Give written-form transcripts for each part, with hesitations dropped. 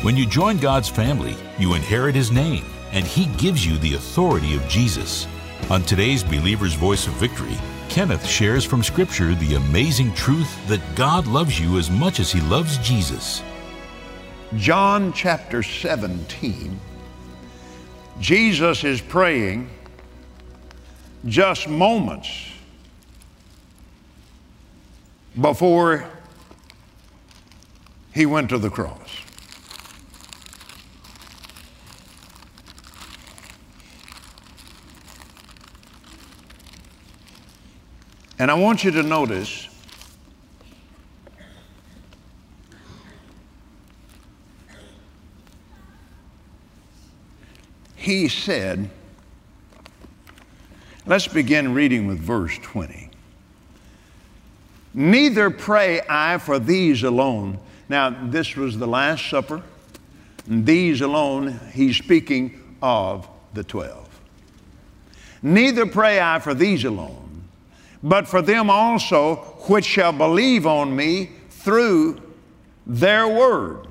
When you join God's family, you inherit His name, and He gives you the authority of Jesus. On today's Believer's Voice of Victory, Kenneth shares from Scripture the amazing truth that God loves you as much as He loves Jesus. John chapter 17, Jesus is praying just moments before He went to the cross. And I want you to notice He said, let's begin reading with verse 20. Neither pray I for these alone. Now, this was the Last Supper. And these alone, He's speaking of the 12. Neither pray I for these alone, but for them also which shall believe on me through their word,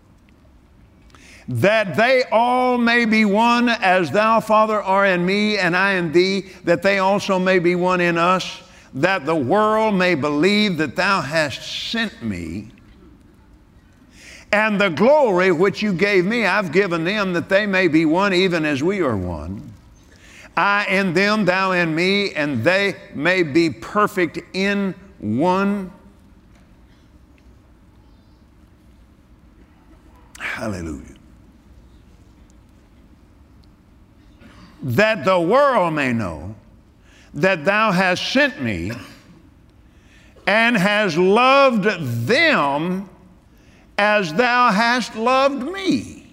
that they all may be one, as thou, Father, art in me, and I in thee, that they also may be one in us, that the world may believe that thou hast sent me. And the glory which you gave me, I've given them, that they may be one, even as we are one. I in them, thou in me, and they may be perfect in one. Hallelujah. That the world may know that thou hast sent me and hast loved them as thou hast loved me.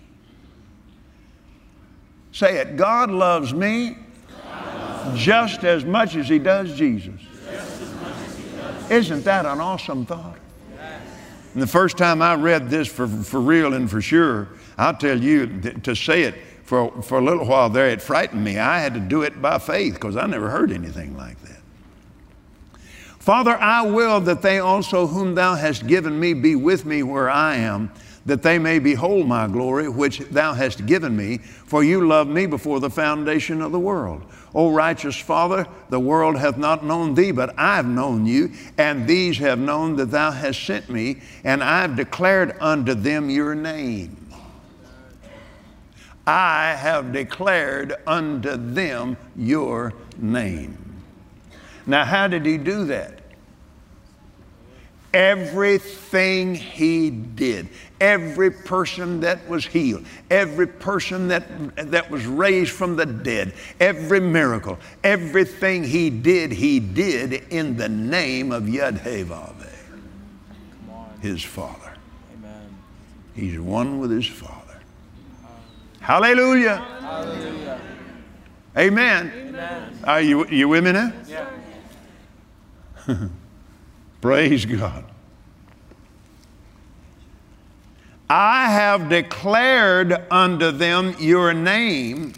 Say it, God loves me just as much as He does Jesus. Isn't that an awesome thought? And the first time I read this for real and for sure, I'll tell you, to say it for a little while there, it frightened me. I had to do it by faith because I never heard anything like that. Father, I will that they also whom thou hast given me be with me where I am, that they may behold my glory, which thou hast given me, for you loved me before the foundation of the world. O righteous Father, the world hath not known thee, but I have known you, and these have known that thou hast sent me, and I have declared unto them your name. I have declared unto them your name. Now, how did He do that? Everything He did, every person that was healed, every person that was raised from the dead, every miracle, everything He did in the name of Yud-Heh-Vav, His Father. Amen. He's one with His Father. Hallelujah. Hallelujah. Amen. Amen. Are you with me now? Yeah. Praise God. I have declared unto them your name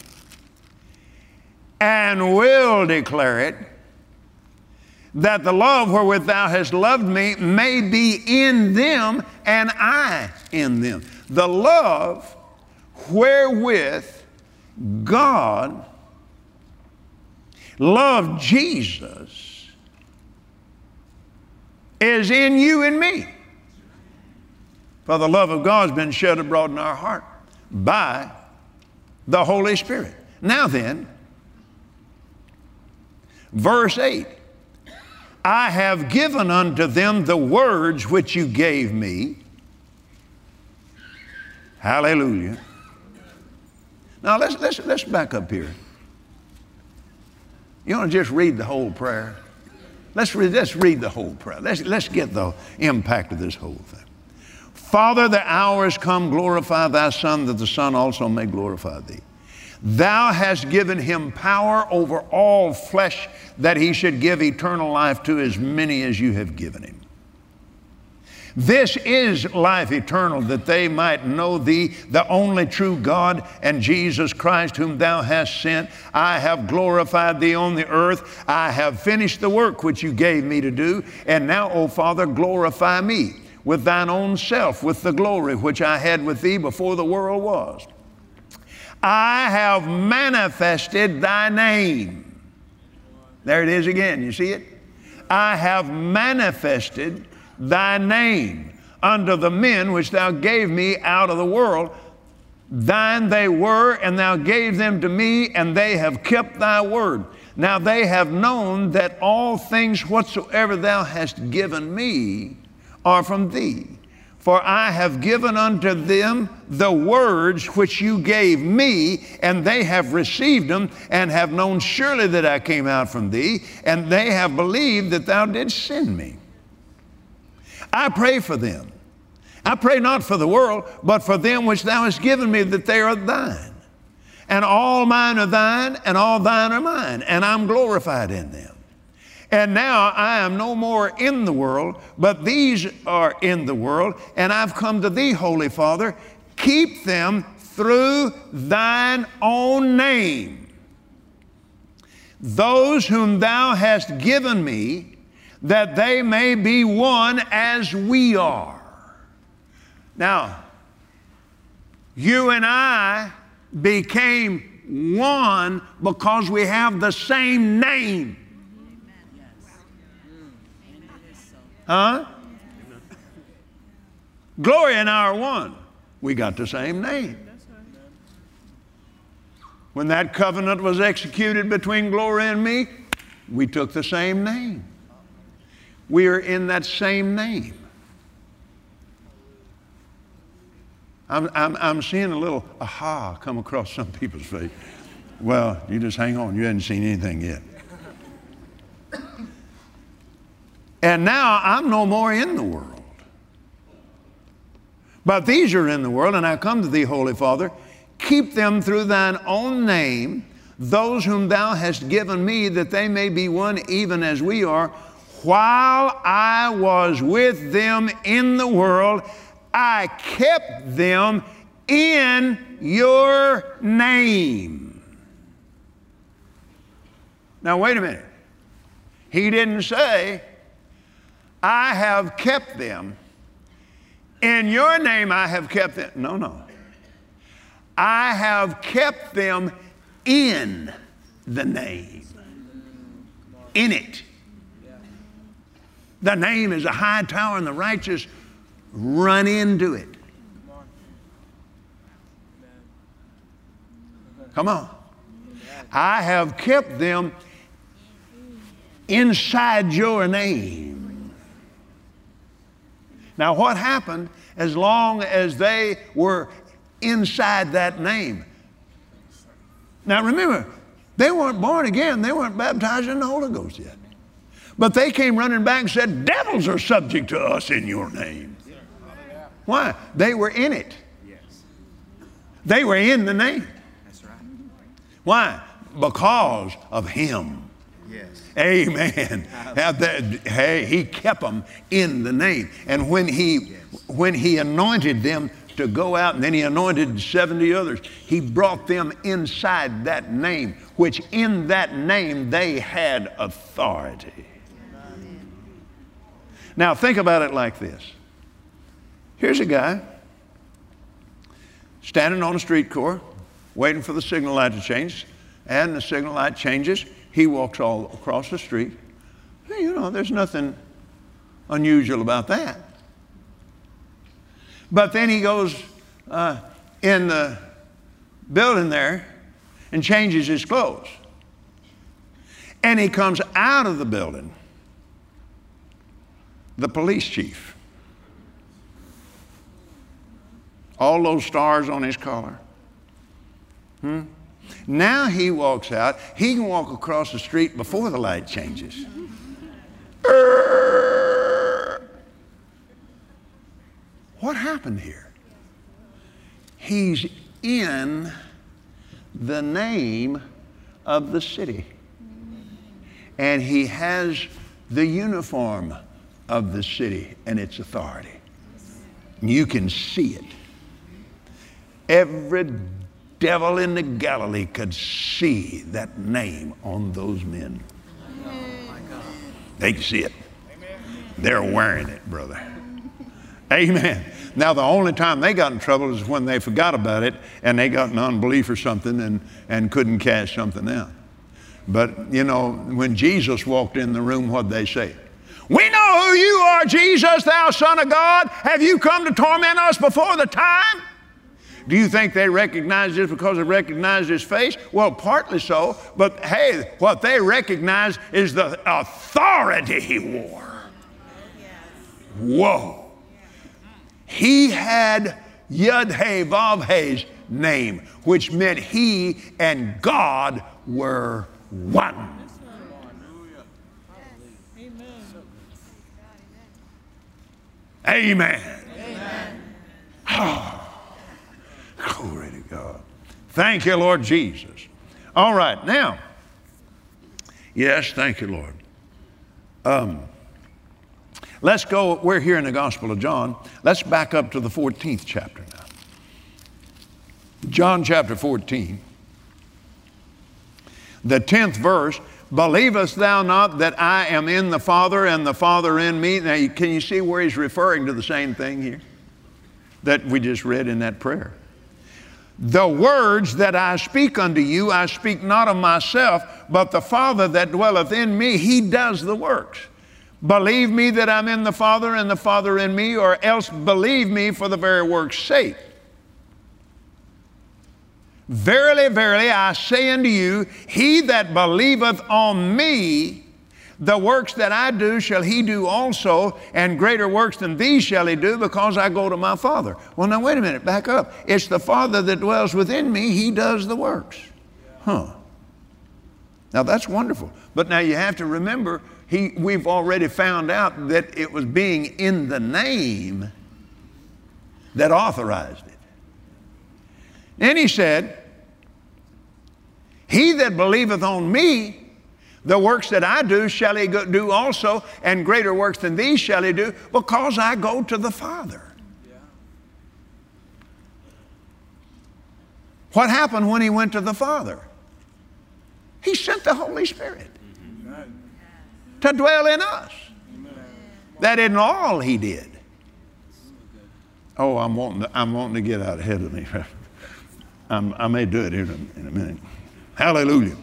and will declare it, that the love wherewith thou hast loved me may be in them and I in them. The love wherewith God loved Jesus is in you and me. For the love of God has been shed abroad in our heart by the Holy Spirit. Now then, verse 8, I have given unto them the words which you gave me. Hallelujah. Now let's back up here. You want to just read the whole prayer? Let's read the whole prayer. Let's get the impact of this whole thing. Father, the hour is come, glorify thy Son, that the Son also may glorify thee. Thou hast given him power over all flesh, that he should give eternal life to as many as you have given him. This is life eternal, that they might know thee, the only true God, and Jesus Christ, whom thou hast sent. I have glorified thee on the earth. I have finished the work which you gave me to do. And now, O Father, glorify me with thine own self, with the glory which I had with thee before the world was. I have manifested thy name. There it is again. You see it? I have manifested thy name unto the men which thou gave me out of the world. Thine they were, and thou gave them to me, and they have kept thy word. Now they have known that all things whatsoever thou hast given me are from thee. For I have given unto them the words which you gave me, and they have received them, and have known surely that I came out from thee, and they have believed that thou didst send me. I pray for them. I pray not for the world, but for them which thou hast given me, that they are thine. And all mine are thine, and all thine are mine, and I'm glorified in them. And now I am no more in the world, but these are in the world, and I've come to thee, Holy Father. Keep them through thine own name, those whom thou hast given me, that they may be one as we are. Now, you and I became one because we have the same name. Huh? Gloria and I are one. We got the same name. When that covenant was executed between Gloria and me, we took the same name. We are in that same name. I'm seeing a little aha come across some people's face. Well, you just hang on. You haven't seen anything yet. And now I'm no more in the world, but these are in the world, and I come to thee, Holy Father. Keep them through thine own name, those whom thou hast given me, that they may be one even as we are. While I was with them in the world, I kept them in your name. Now, wait a minute. He didn't say, I have kept them. In your name I have kept them. No. I have kept them in the name. In it. The name is a high tower, and the righteous run into it. Come on. I have kept them inside your name. Now, what happened as long as they were inside that name? Now, remember, they weren't born again. They weren't baptized in the Holy Ghost yet. But they came running back and said, devils are subject to us in your name. Why? They were in it. They were in the name. That's right. Why? Because of Him. Yes. Amen. Hey, He kept them in the name. And when he anointed them to go out, and then He anointed 70 others, He brought them inside that name, which in that name they had authority. Now think about it like this. Here's a guy standing on a street corner, waiting for the signal light to change, and the signal light changes. He walks all across the street. You know, there's nothing unusual about that. But then he goes in the building there and changes his clothes. And he comes out of the building. The police chief. All those stars on his collar. Now he walks out. He can walk across the street before the light changes. What happened here? He's in the name of the city. And he has the uniform of the city and its authority. You can see it. Every devil in the Galilee could see that name on those men. They can see it. They're wearing it, brother. Amen. Now, the only time they got in trouble is when they forgot about it and they got in unbelief or something and couldn't cast something out. But, you know, when Jesus walked in the room, what'd they say? We know who you are, Jesus, thou Son of God. Have you come to torment us before the time? Do you think they recognized this because they recognized his face? Well, partly so, but hey, what they recognized is the authority he wore. Whoa. He had Yud-Heh-Vav-Heh's name, which meant he and God were one. Amen. Amen. Oh, glory to God. Thank you, Lord Jesus. All right, now, yes, thank you, Lord. Let's go, we're here in the Gospel of John. Let's back up to the 14th chapter now. John chapter 14. The 10th verse, believest thou not that I am in the Father and the Father in me? Now, can you see where he's referring to the same thing here that we just read in that prayer? The words that I speak unto you, I speak not of myself, but the Father that dwelleth in me, he does the works. Believe me that I'm in the Father and the Father in me, or else believe me for the very work's sake. Verily, verily, I say unto you, he that believeth on me, the works that I do shall he do also, and greater works than these shall he do, because I go to my Father. Well, now wait a minute, back up. It's the Father that dwells within me, he does the works. Huh. Now that's wonderful. But now you have to remember, we've already found out that it was being in the name that authorized it. And he said, he that believeth on me, the works that I do shall he do also, and greater works than these shall he do, because I go to the Father. Yeah. What happened when he went to the Father? He sent the Holy Spirit to dwell in us. That isn't all he did. Oh, I'm wanting to get out ahead of me. I may do it here in a minute. Hallelujah.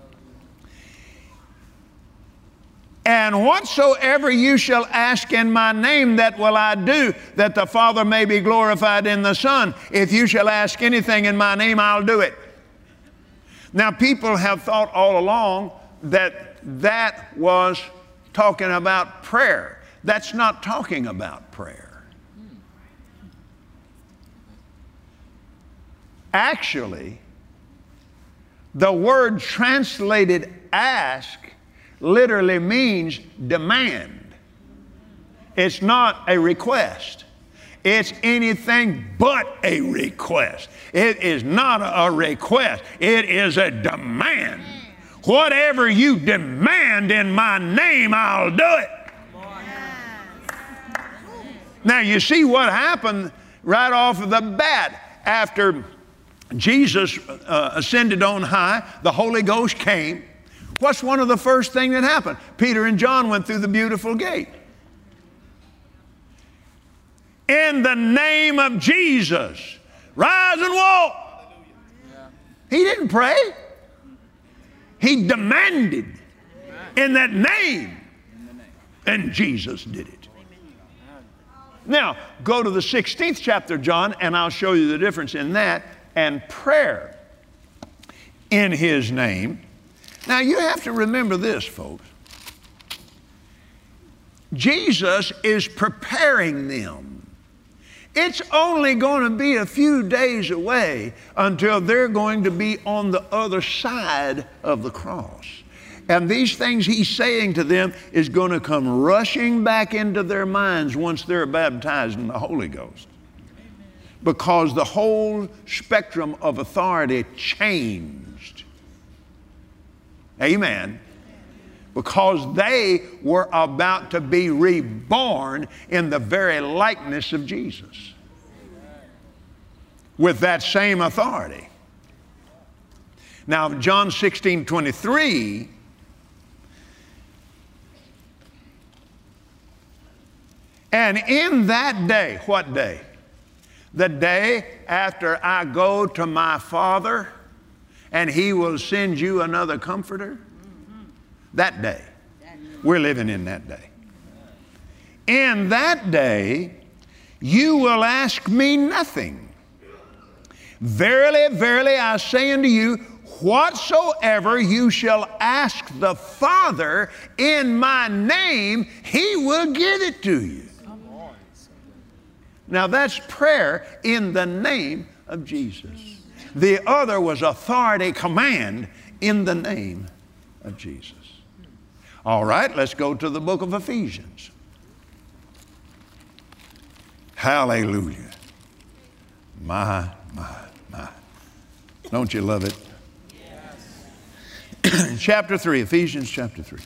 And whatsoever you shall ask in my name, that will I do, that the Father may be glorified in the Son. If you shall ask anything in my name, I'll do it. Now, people have thought all along that was talking about prayer. That's not talking about prayer. Actually, the word translated ask literally means demand. It's not a request. It's anything but a request. It is not a request. It is a demand. Whatever you demand in my name, I'll do it. Now you see what happened right off of the bat. After Jesus ascended on high, the Holy Ghost came. What's one of the first things that happened? Peter and John went through the beautiful gate. In the name of Jesus, rise and walk. He didn't pray. He demanded in that name. And Jesus did it. Now, go to the 16th chapter of John, and I'll show you the difference in that and prayer in his name. Now, you have to remember this, folks. Jesus is preparing them. It's only going to be a few days away until they're going to be on the other side of the cross. And these things he's saying to them is going to come rushing back into their minds once they're baptized in the Holy Ghost. Because the whole spectrum of authority changed. Amen. Because they were about to be reborn in the very likeness of Jesus. With that same authority. Now, John 16:23, And in that day, what day? The day after I go to my Father and He will send you another comforter. That day. We're living in that day. In that day, you will ask me nothing. Verily, verily, I say unto you, whatsoever you shall ask the Father in my name, He will give it to you. Now that's prayer in the name of Jesus. The other was authority, command in the name of Jesus. All right, let's go to the book of Ephesians. Hallelujah. My. Don't you love it? Yes. Chapter 3, Ephesians chapter 3.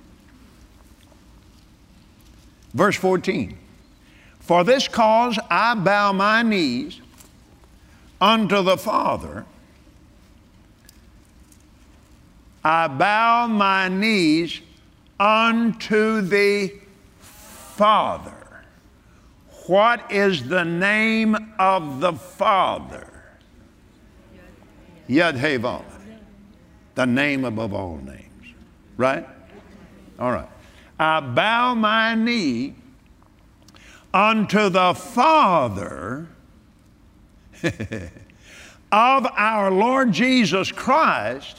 Verse 14. For this cause I bow my knees unto the Father. I bow my knees unto the Father. What is the name of the Father? Yud He Vav. The name above all names. Right? All right. I bow my knee unto the Father of our Lord Jesus Christ,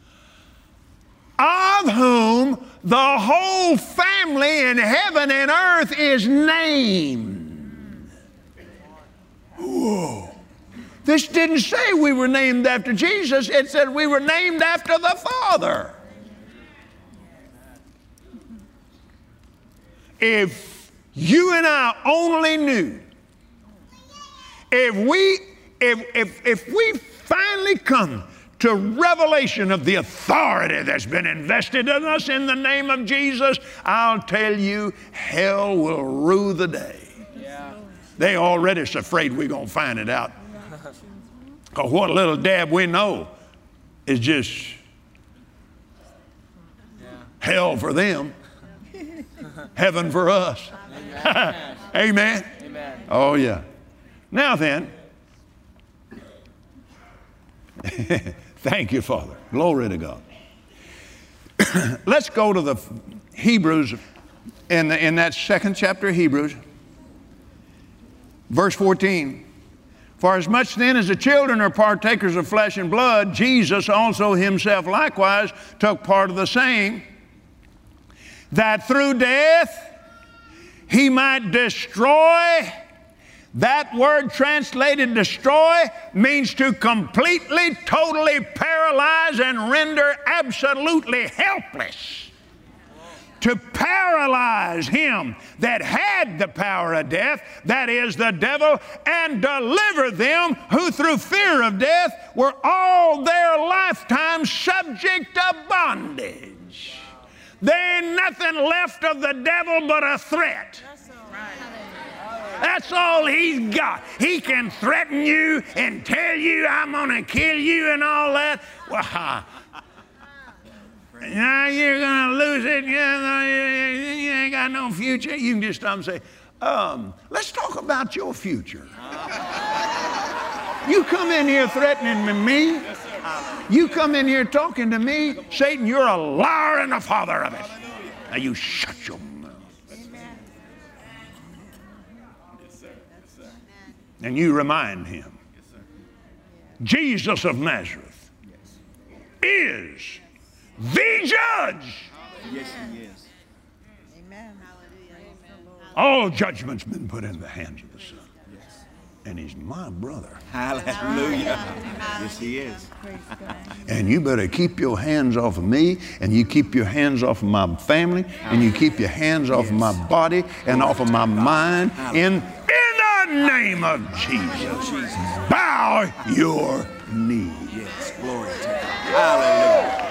of whom the whole family in heaven and earth is named. Whoa. This didn't say we were named after Jesus. It said we were named after the Father. If you and I only knew, if we finally come to revelation of the authority that's been invested in us in the name of Jesus, I'll tell you, hell will rue the day. Yeah. They already is afraid we're going to find it out. Because what little dab we know is just hell for them, heaven for us. Amen. Amen. Amen. Oh, yeah. Now then, thank you, Father. Glory to God. Let's go to the Hebrews, in that second chapter of Hebrews, verse 14. For as much then as the children are partakers of flesh and blood, Jesus also himself likewise took part of the same, that through death he might destroy. That word translated destroy means to completely, totally paralyze and render absolutely helpless. To paralyze him that had the power of death, that is the devil, and deliver them who through fear of death were all their lifetime subject to bondage. There ain't nothing left of the devil but a threat. That's all he's got. He can threaten you and tell you, I'm going to kill you and all that. Well, now you're going to lose it. You ain't got no future. You can just stop and say, let's talk about your future. You come in here threatening me. You come in here talking to me. Satan, you're a liar and the father of it. Now you shut your mouth. And you remind him, Jesus of Nazareth is the judge. Yes, he is. Amen. All judgment's been put in the hands of the Son. Yes. And he's my brother. Hallelujah. Yes, he is. And you better keep your hands off of me, and you keep your hands off of my family, and you keep your hands off of my body and off of my mind. In the name of Jesus, bow your knee. Yes, glory to God. Hallelujah.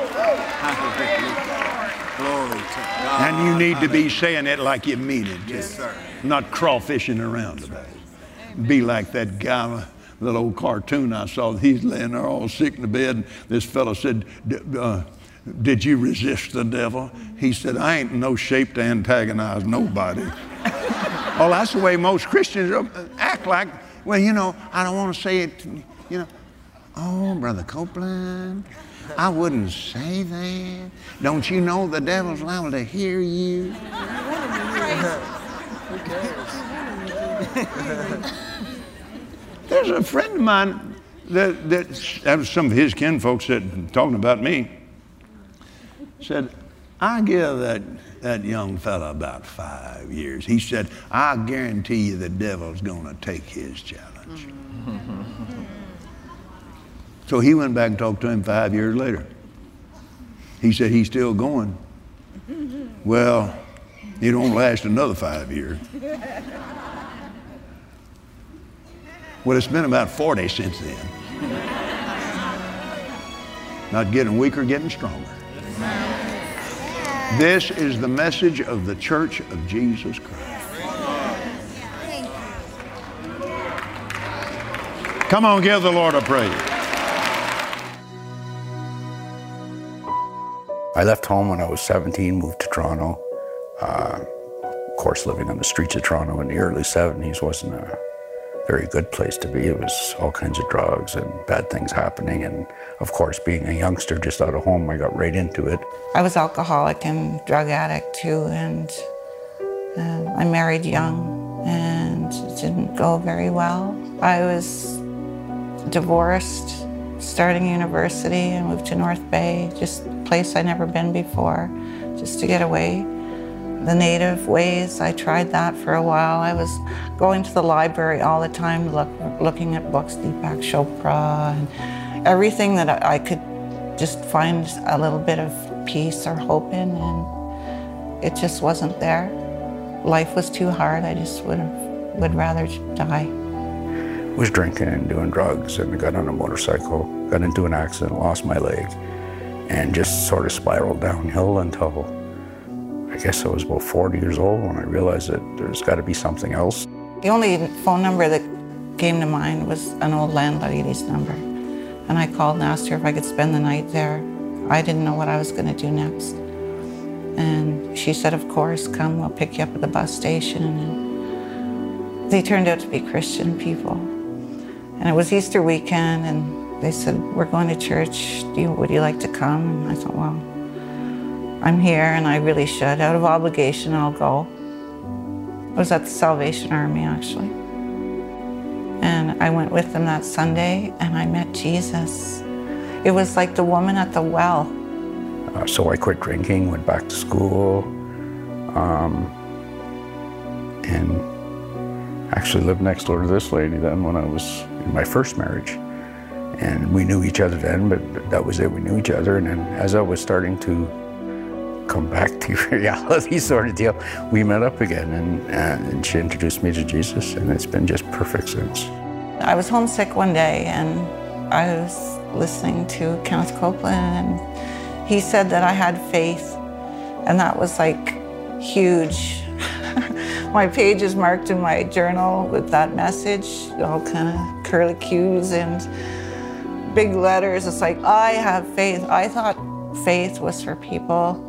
Glory to God. And you need to be saying it like you mean it. Yes, sir. Not crawfishing around about it. Be like that guy, that old cartoon I saw. He's laying there all sick in the bed. And this fellow said, did you resist the devil? He said, I ain't in no shape to antagonize nobody. Oh, that's the way most Christians act like, well, you know, I don't want to say it, you know. Oh, Brother Copeland, I wouldn't say that. Don't you know the devil's liable to hear you? Who cares? There's a friend of mine that was some of his kinfolks that talking about me, said, I give that young fella about 5 years. He said, I guarantee you the devil's going to take his challenge. So he went back and talked to him 5 years later. He said he's still going. Well, it won't last another 5 years. Well, it's been about 40 since then. Not getting weaker, getting stronger. This is the message of the Church of Jesus Christ. Come on, give the Lord a praise. I left home when I was 17, moved to Toronto. Of course, living on the streets of Toronto in the early 70s wasn't a very good place to be. It was all kinds of drugs and bad things happening. And of course, being a youngster just out of home, I got right into it. I was alcoholic and drug addict too, and I married young and it didn't go very well. I was divorced, starting university, and moved to North Bay, just a place I'd never been before, just to get away. The native ways, I tried that for a while. I was going to the library all the time, looking at books, Deepak Chopra, and everything that I could just find a little bit of peace or hope in, and it just wasn't there. Life was too hard. I just would rather die. I was drinking and doing drugs, and I got on a motorcycle, got into an accident, lost my leg, and just sort of spiraled downhill until I guess I was about 40 years old when I realized that there's got to be something else. The only phone number that came to mind was an old landlady's number. And I called and asked her if I could spend the night there. I didn't know what I was going to do next. And she said, of course, come, we'll pick you up at the bus station. And they turned out to be Christian people. And it was Easter weekend, and they said, we're going to church. Would you like to come? And I thought, well, I'm here and I really should. Out of obligation, I'll go. I was at the Salvation Army, actually. And I went with them that Sunday and I met Jesus. It was like the woman at the well. So I quit drinking, went back to school, and actually lived next door to this lady then when I was in my first marriage. And we knew each other then, but that was it, we knew each other. And then as I was starting to come back to reality sort of deal, we met up again, and she introduced me to Jesus, and it's been just perfect since. I was homesick one day and I was listening to Kenneth Copeland, and he said that I had faith, and that was like huge. My page is marked in my journal with that message, all kind of curly Q's and big letters. It's like, I have faith. I thought faith was for people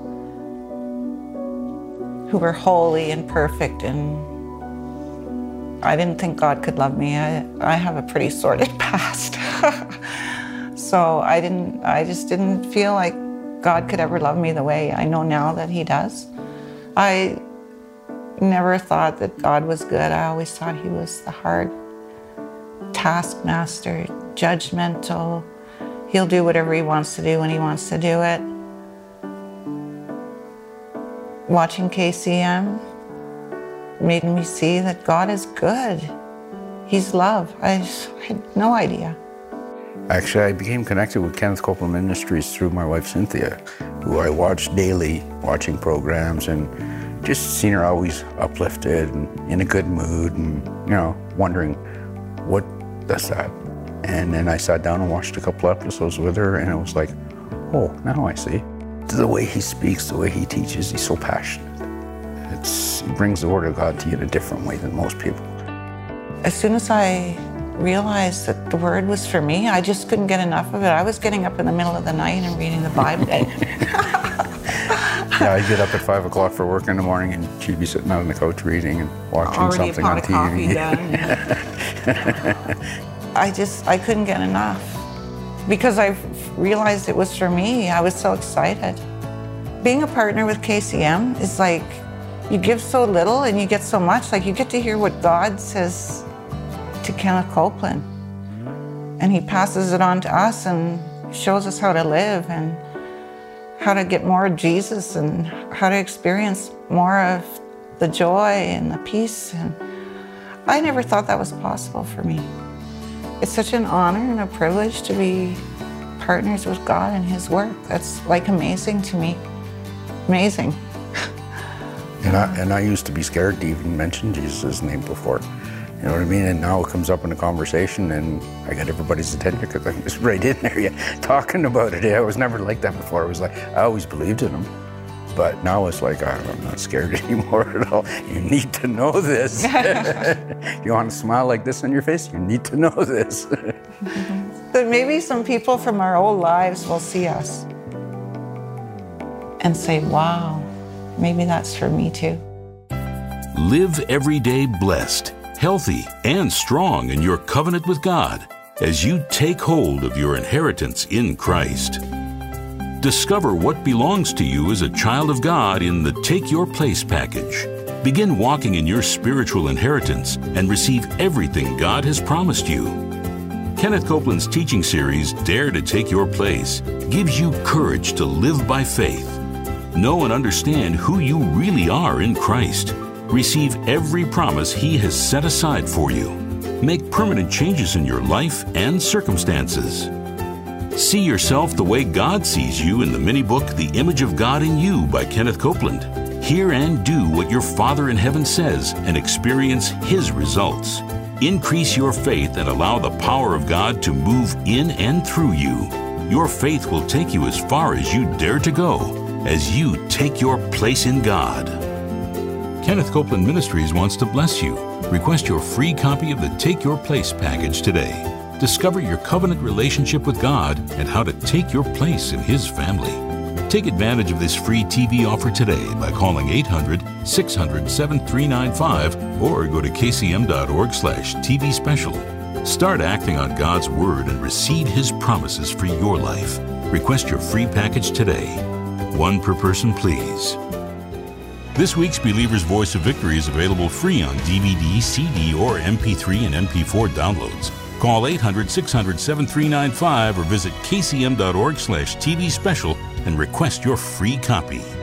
who were holy and perfect, and I didn't think God could love me. I have a pretty sordid past. So I just didn't feel like God could ever love me the way I know now that He does. I never thought that God was good. I always thought He was the hard taskmaster, judgmental. He'll do whatever He wants to do when He wants to do it. Watching KCM made me see that God is good. He's love. I had no idea. Actually, I became connected with Kenneth Copeland Ministries through my wife, Cynthia, who I watched daily, watching programs, and just seeing her always uplifted and in a good mood, and, you know, wondering, what does that? And then I sat down and watched a couple episodes with her, and it was like, oh, now I see. The way he speaks, the way he teaches, he's so passionate. He brings the Word of God to you in a different way than most people. As soon as I realized that the Word was for me, I just couldn't get enough of it. I was getting up in the middle of the night and reading the Bible. Yeah, I'd get up at 5 o'clock for work in the morning, and she'd be sitting out on the couch reading and watching Already something a on pot of coffee TV. done. I couldn't get enough because I realized it was for me. I was so excited. Being a partner with KCM is like, you give so little and you get so much. Like, you get to hear what God says to Kenneth Copeland. And he passes it on to us and shows us how to live and how to get more of Jesus and how to experience more of the joy and the peace. And I never thought that was possible for me. It's such an honor and a privilege to be partners with God and his work. That's like amazing to me. Amazing. And I used to be scared to even mention Jesus' name before. You know what I mean? And now it comes up in a conversation and I got everybody's attention because I'm just right in there talking about it. I was never like that before. It was like, I always believed in him. But now it's like, I'm not scared anymore at all. You need to know this. You want to smile like this on your face? You need to know this. But maybe some people from our old lives will see us and say, wow, maybe that's for me too. Live every day blessed, healthy, and strong in your covenant with God as you take hold of your inheritance in Christ. Discover what belongs to you as a child of God in the Take Your Place package. Begin walking in your spiritual inheritance and receive everything God has promised you. Kenneth Copeland's teaching series, Dare to Take Your Place, gives you courage to live by faith. Know and understand who you really are in Christ. Receive every promise He has set aside for you. Make permanent changes in your life and circumstances. See yourself the way God sees you in the mini-book, The Image of God in You by Kenneth Copeland. Hear and do what your Father in heaven says and experience His results. Increase your faith and allow the power of God to move in and through you. Your faith will take you as far as you dare to go as you take your place in God. Kenneth Copeland Ministries wants to bless you. Request your free copy of the Take Your Place package today. Discover your covenant relationship with God and how to take your place in His family. Take advantage of this free TV offer today by calling 800-600-7395 or go to kcm.org/TV special. Start acting on God's Word and receive His promises for your life. Request your free package today. One per person, please. This week's Believer's Voice of Victory is available free on DVD, CD, or MP3 and MP4 downloads. Call 800-600-7395 or visit kcm.org/TV special and request your free copy.